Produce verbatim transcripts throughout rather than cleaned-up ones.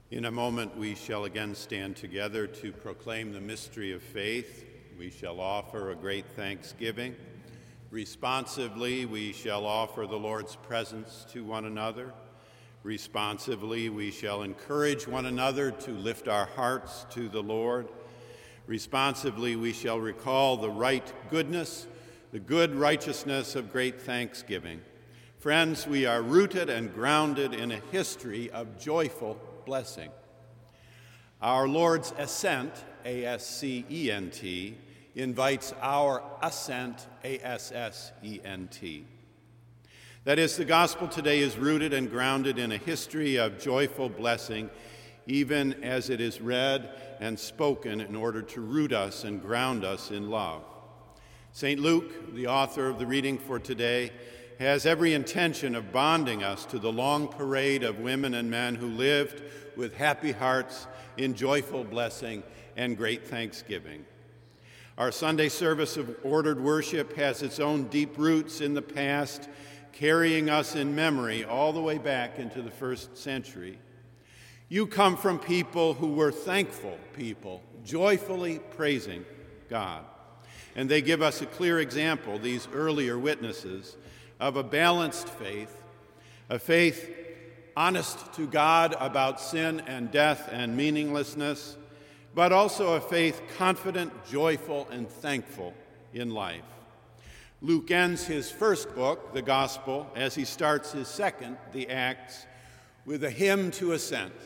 In a moment, we shall again stand together to proclaim the mystery of faith. We shall offer a great thanksgiving. Responsively, we shall offer the Lord's presence to one another. Responsively, we shall encourage one another to lift our hearts to the Lord. Responsively, we shall recall the right goodness, the good righteousness of great thanksgiving. Friends, we are rooted and grounded in a history of joyful blessing. Our Lord's ascent, A S C E N T, invites our assent, A S S E N T. That is, the gospel today is rooted and grounded in a history of joyful blessing, even as it is read and spoken in order to root us and ground us in love. Saint Luke, the author of the reading for today, has every intention of bonding us to the long parade of women and men who lived with happy hearts in joyful blessing and great thanksgiving. Our Sunday service of ordered worship has its own deep roots in the past, carrying us in memory all the way back into the first century. You come from people who were thankful people, joyfully praising God. And they give us a clear example, these earlier witnesses, of a balanced faith, a faith honest to God about sin and death and meaninglessness, but also a faith confident, joyful, and thankful in life. Luke ends his first book, the Gospel, as he starts his second, the Acts, with a hymn to ascent.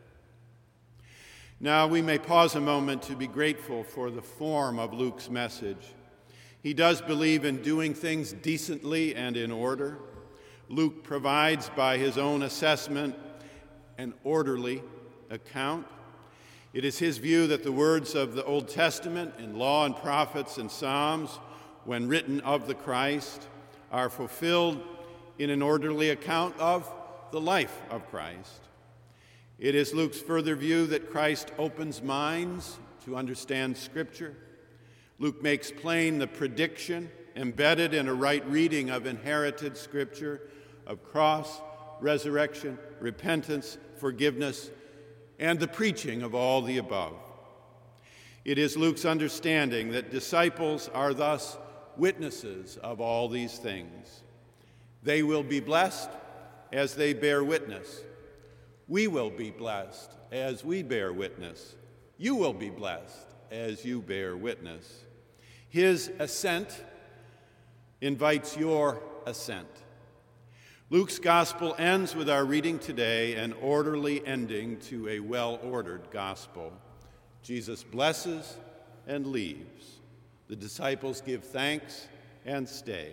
Now we may pause a moment to be grateful for the form of Luke's message. He does believe in doing things decently and in order. Luke provides, by his own assessment, an orderly account. It is his view that the words of the Old Testament in Law and Prophets and Psalms, when written of the Christ, are fulfilled in an orderly account of the life of Christ. It is Luke's further view that Christ opens minds to understand Scripture. Luke makes plain the prediction embedded in a right reading of inherited Scripture of cross, resurrection, repentance, forgiveness, and the preaching of all the above. It is Luke's understanding that disciples are thus witnesses of all these things. They will be blessed as they bear witness. We will be blessed as we bear witness. You will be blessed as you bear witness. His ascent invites your assent. Luke's gospel ends with our reading today, an orderly ending to a well-ordered gospel. Jesus blesses and leaves. The disciples give thanks and stay.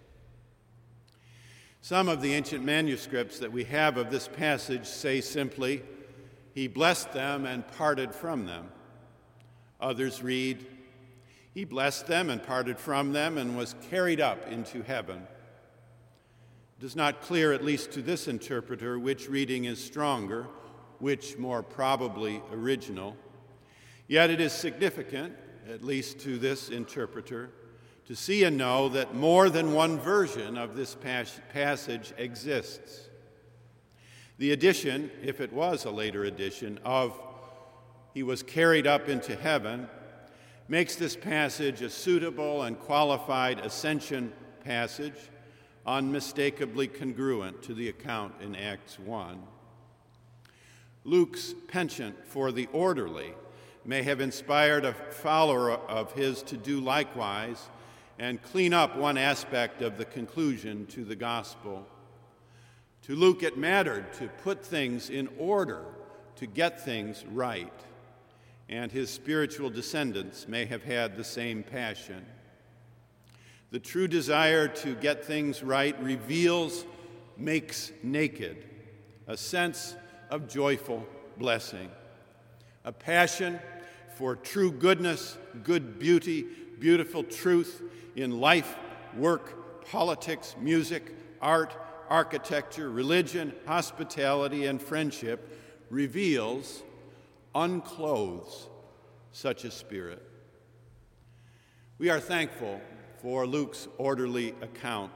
Some of the ancient manuscripts that we have of this passage say simply, "He blessed them and parted from them." Others read, "He blessed them and parted from them and was carried up into heaven." It is not clear, at least to this interpreter, which reading is stronger, which more probably original. Yet it is significant, at least to this interpreter, to see and know that more than one version of this pas- passage exists. The addition, if it was a later addition, of "he was carried up into heaven" makes this passage a suitable and qualified ascension passage, unmistakably congruent to the account in Acts one. Luke's penchant for the orderly may have inspired a follower of his to do likewise and clean up one aspect of the conclusion to the gospel. To Luke, it mattered to put things in order, to get things right, and his spiritual descendants may have had the same passion. The true desire to get things right reveals, makes naked, a sense of joyful blessing, a passion for true goodness, good beauty, beautiful truth in life, work, politics, music, art, architecture, religion, hospitality, and friendship reveals, unclothes such a spirit. We are thankful for Luke's orderly account.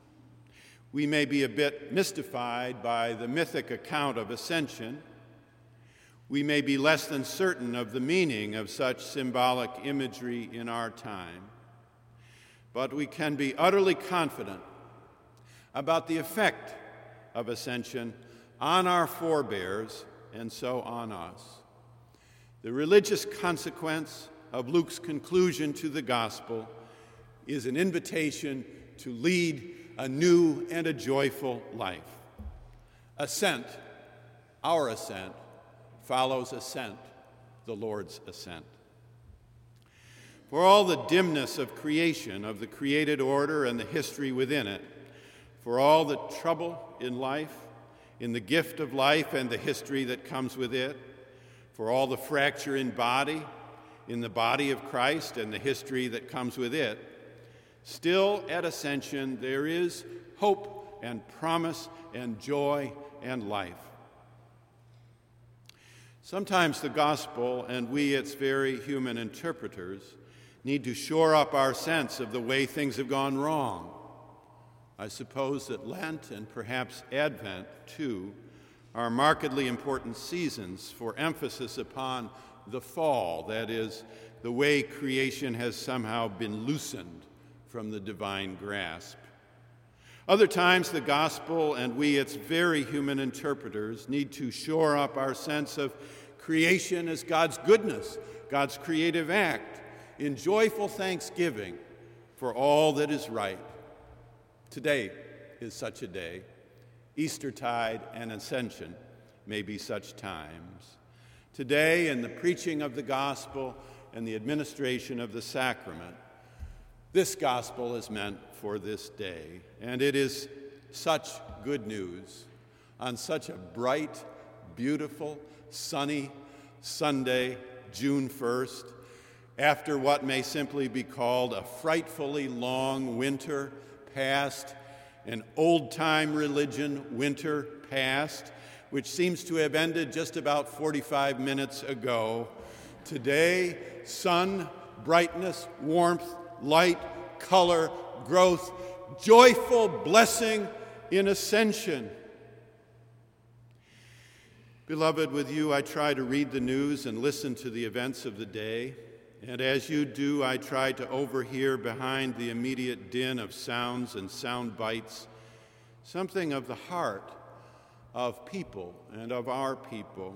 We may be a bit mystified by the mythic account of ascension, we may be less than certain of the meaning of such symbolic imagery in our time, but we can be utterly confident about the effect of ascension on our forebears and so on us. The religious consequence of Luke's conclusion to the gospel is an invitation to lead a new and a joyful life. Ascent, our ascent, follows ascent, the Lord's ascent. For all the dimness of creation, of the created order and the history within it, for all the trouble in life, in the gift of life and the history that comes with it, for all the fracture in body, in the body of Christ and the history that comes with it, still at ascension there is hope and promise and joy and life. Sometimes the gospel, and we its very human interpreters, need to shore up our sense of the way things have gone wrong. I suppose that Lent and perhaps Advent, too, are markedly important seasons for emphasis upon the fall, that is, the way creation has somehow been loosened from the divine grasp. Other times, the gospel and we, its very human interpreters, need to shore up our sense of creation as God's goodness, God's creative act, in joyful thanksgiving for all that is right. Today is such a day. Eastertide and Ascension may be such times. Today, in the preaching of the gospel and the administration of the sacrament, this gospel is meant for this day, and it is such good news on such a bright, beautiful, sunny Sunday, June first, after what may simply be called a frightfully long winter past, an old-time religion winter past, which seems to have ended just about forty-five minutes ago. Today, sun, brightness, warmth, light, color, growth, joyful blessing in ascension. Beloved, with you I try to read the news and listen to the events of the day, and as you do, I try to overhear behind the immediate din of sounds and sound bites something of the heart of people and of our people.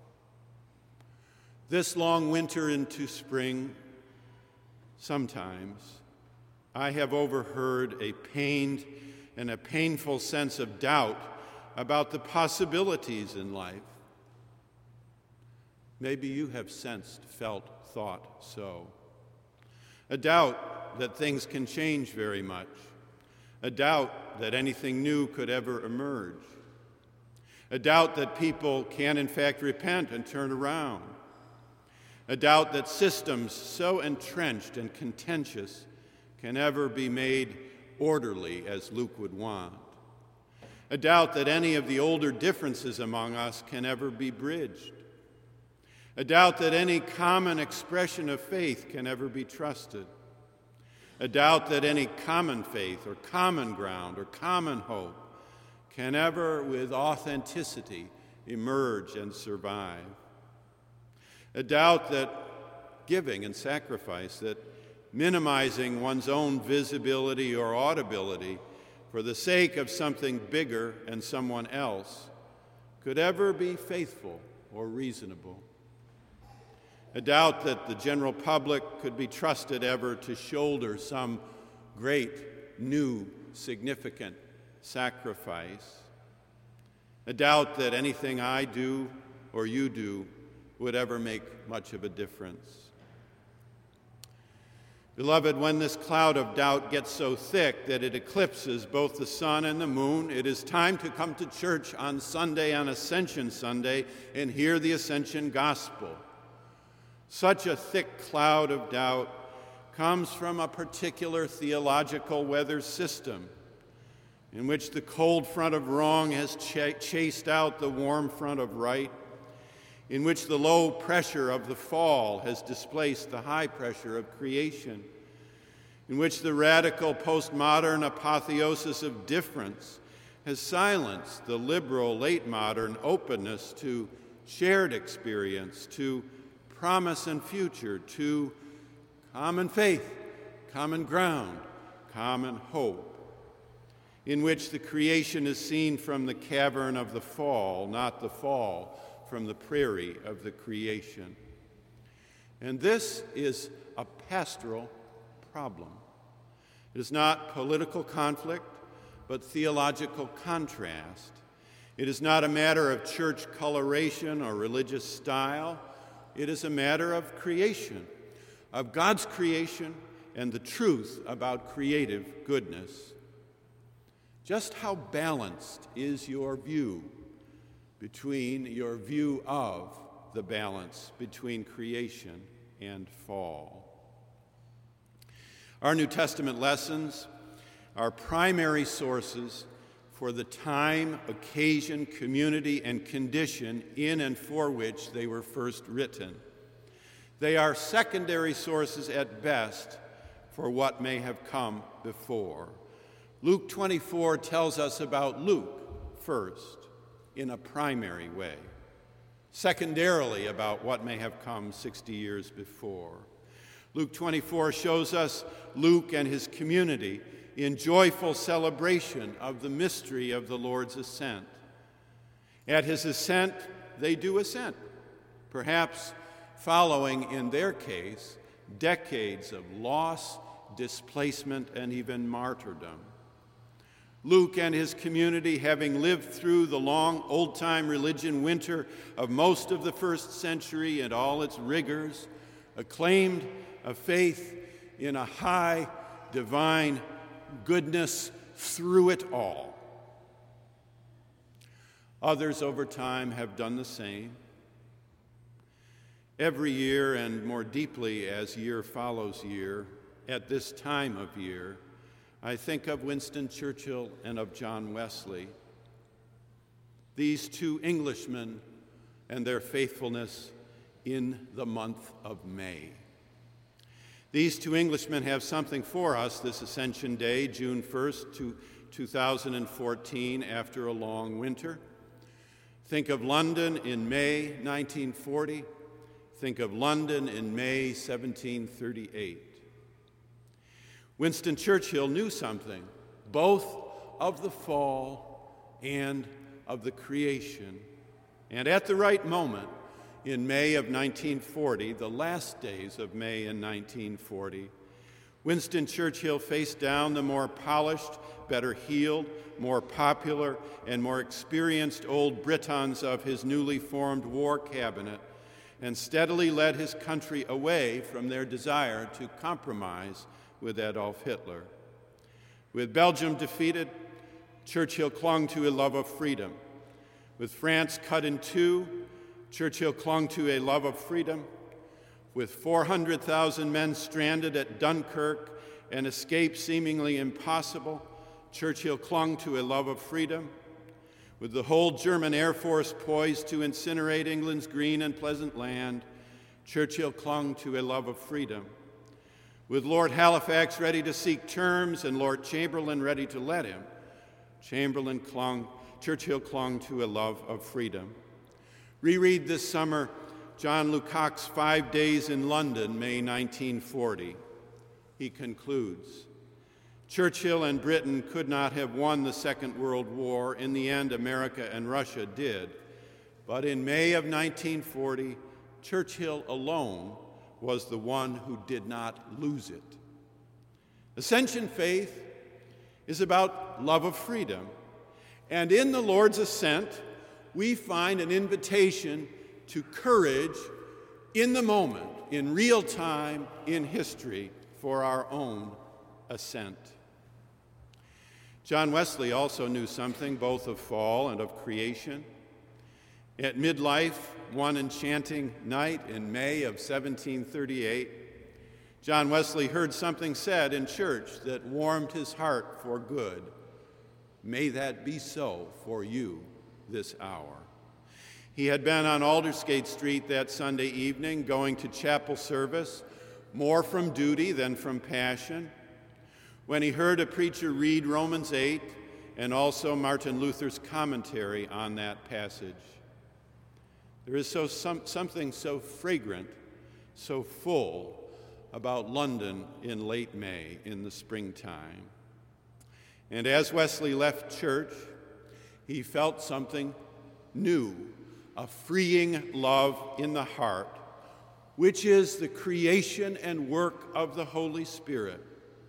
This long winter into spring, sometimes I have overheard a pained and a painful sense of doubt about the possibilities in life. Maybe you have sensed, felt, thought so. A doubt that things can change very much. A doubt that anything new could ever emerge. A doubt that people can in fact repent and turn around. A doubt that systems so entrenched and contentious can ever be made orderly as Luke would want. A doubt that any of the older differences among us can ever be bridged. A doubt that any common expression of faith can ever be trusted. A doubt that any common faith or common ground or common hope can ever, with authenticity, emerge and survive. A doubt that giving and sacrifice, that minimizing one's own visibility or audibility for the sake of something bigger and someone else could ever be faithful or reasonable. A doubt that the general public could be trusted ever to shoulder some great, new, significant sacrifice. A doubt that anything I do or you do would ever make much of a difference. Beloved, when this cloud of doubt gets so thick that it eclipses both the sun and the moon, it is time to come to church on Sunday, on Ascension Sunday, and hear the Ascension Gospel. Such a thick cloud of doubt comes from a particular theological weather system in which the cold front of wrong has ch- chased out the warm front of right, in which the low pressure of the fall has displaced the high pressure of creation, in which the radical postmodern apotheosis of difference has silenced the liberal late modern openness to shared experience, to promise and future, to common faith, common ground, common hope, in which the creation is seen from the cavern of the fall, not the fall from the prairie of the creation. And this is a pastoral problem. It is not political conflict, but theological contrast. It is not a matter of church coloration or religious style. It is a matter of creation, of God's creation and the truth about creative goodness. Just how balanced is your view between your view of the balance between creation and fall? Our New Testament lessons are primary sources for the time, occasion, community, and condition in and for which they were first written. They are secondary sources at best for what may have come before. Luke twenty-four tells us about Luke first, in a primary way, secondarily about what may have come sixty years before. Luke twenty-four shows us Luke and his community in joyful celebration of the mystery of the Lord's ascent. At his ascent, they do ascent, perhaps following, in their case, decades of loss, displacement, and even martyrdom. Luke and his community, having lived through the long old-time religion winter of most of the first century and all its rigors, acclaimed a faith in a high divine goodness through it all. Others over time have done the same. Every year, and more deeply as year follows year, at this time of year, I think of Winston Churchill and of John Wesley, these two Englishmen and their faithfulness in the month of May. These two Englishmen have something for us this Ascension Day, June first, two thousand fourteen, after a long winter. Think of London in May nineteen forty. Think of London in May seventeen thirty-eight. Winston Churchill knew something, both of the fall and of the creation. And at the right moment, in May of nineteen forty, the last days of May in nineteen forty, Winston Churchill faced down the more polished, better heeled, more popular, and more experienced old Britons of his newly formed war cabinet and steadily led his country away from their desire to compromise with Adolf Hitler. With Belgium defeated, Churchill clung to a love of freedom. With France cut in two, Churchill clung to a love of freedom. With four hundred thousand men stranded at Dunkirk and escape seemingly impossible, Churchill clung to a love of freedom. With the whole German Air Force poised to incinerate England's green and pleasant land, Churchill clung to a love of freedom. With Lord Halifax ready to seek terms and Lord Chamberlain ready to let him, Chamberlain clung, Churchill clung to a love of freedom. Reread this summer John Lukács' Five Days in London, May nineteen forty. He concludes, Churchill and Britain could not have won the Second World War. In the end, America and Russia did. But in May of nineteen forty, Churchill alone was the one who did not lose it. Ascension faith is about love of freedom. And in the Lord's ascent, we find an invitation to courage in the moment, in real time, in history, for our own ascent. John Wesley also knew something both of fall and of creation. At midlife, one enchanting night in May of seventeen thirty-eight, John Wesley heard something said in church that warmed his heart for good. May that be so for you this hour. He had been on Aldersgate Street that Sunday evening, going to chapel service, more from duty than from passion, when he heard a preacher read Romans eight and also Martin Luther's commentary on that passage. There is so some, something so fragrant, so full about London in late May, in the springtime. And as Wesley left church, he felt something new, a freeing love in the heart, which is the creation and work of the Holy Spirit.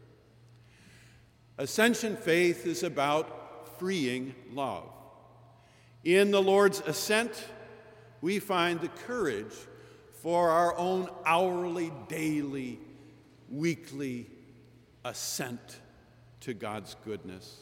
Ascension faith is about freeing love. In the Lord's ascent, we find the courage for our own hourly, daily, weekly ascent to God's goodness.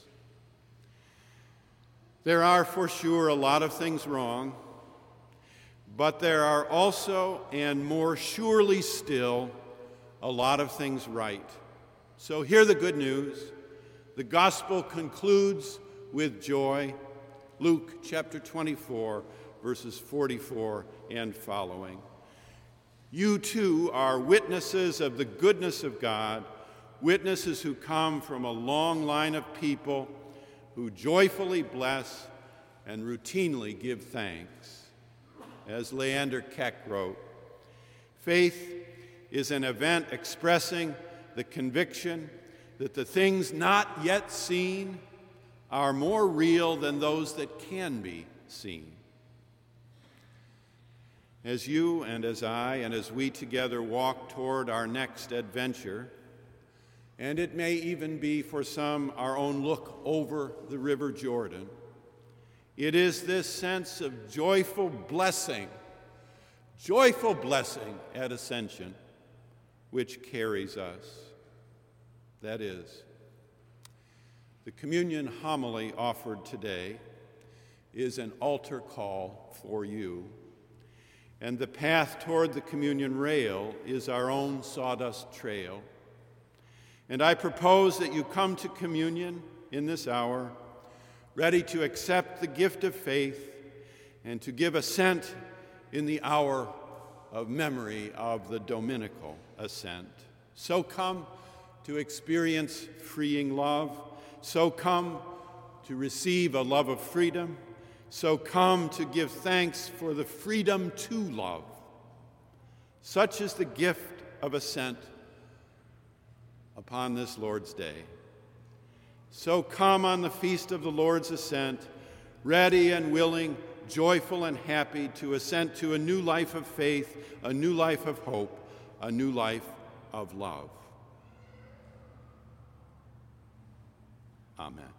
There are for sure a lot of things wrong, but there are also, and more surely still, a lot of things right. So hear the good news. The gospel concludes with joy. Luke chapter twenty-four, verses forty-four and following. You too are witnesses of the goodness of God, witnesses who come from a long line of people who joyfully bless and routinely give thanks. As Leander Keck wrote, faith is an event expressing the conviction that the things not yet seen are more real than those that can be seen. As you and as I and as we together walk toward our next adventure, and it may even be for some our own look over the River Jordan, it is this sense of joyful blessing, joyful blessing at Ascension, which carries us. That is, the communion homily offered today is an altar call for you, and the path toward the communion rail is our own sawdust trail. And I propose that you come to communion in this hour, ready to accept the gift of faith and to give assent in the hour of memory of the Dominical Ascent. So come to experience freeing love. So come to receive a love of freedom. So come to give thanks for the freedom to love. Such is the gift of assent upon this Lord's Day. So come on the feast of the Lord's ascent, ready and willing, joyful and happy to assent to a new life of faith, a new life of hope, a new life of love. Amen.